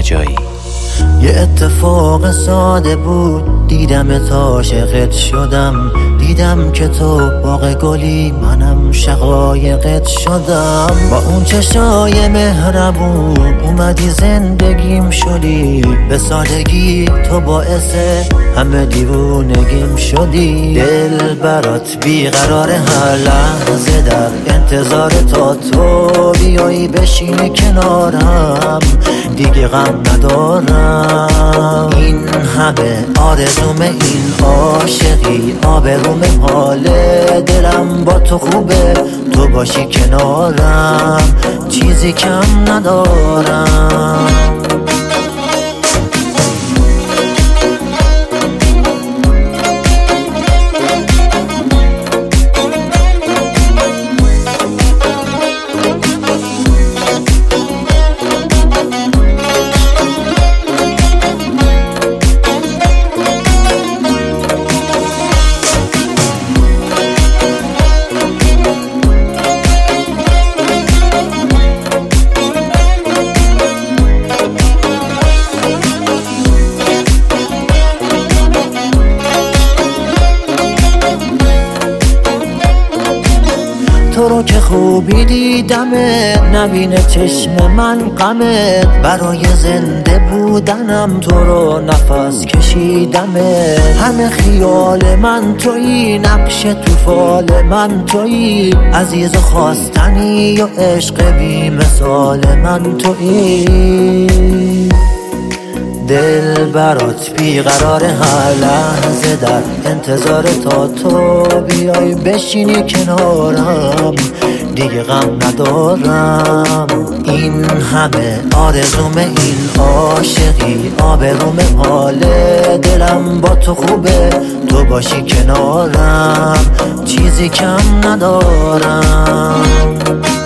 نجایی. یه اتفاق ساده بود، دیدم تا عاشقت شدم. دیدم که تو باغ گلی، منم شقایقت شدم. با اون چشای مهربون اومدی زندگیم شدی. به سادگی تو باعث همه دیوونگیم شدی. دل برات بیقرار هر لحظه، در انتظار تا تو بیایی بشینی کنارم. دیگه غم ندارم، این همه آرزوم این عاشقی. آبروم حال دلم با تو خوبه، تو باشی کنارم، چیزی کم ندارم. تو رو که خوبی دیدمت، نبینه چشم من غمت. برای زنده بودنم تو رو نفس کشیدمت. همه خیال من تویی، نقش تو فال من تویی. عزیز و خواستنی و عشق بی مثال من تویی. دل برات بیقرار هر لحظه، در انتظار تا تو بیای بشینی کنارم. دیگه غم ندارم، این همه آرزوم این عاشقی. آبروم حال دلم با تو خوبه، تو باشی کنارم، چیزی کم ندارم.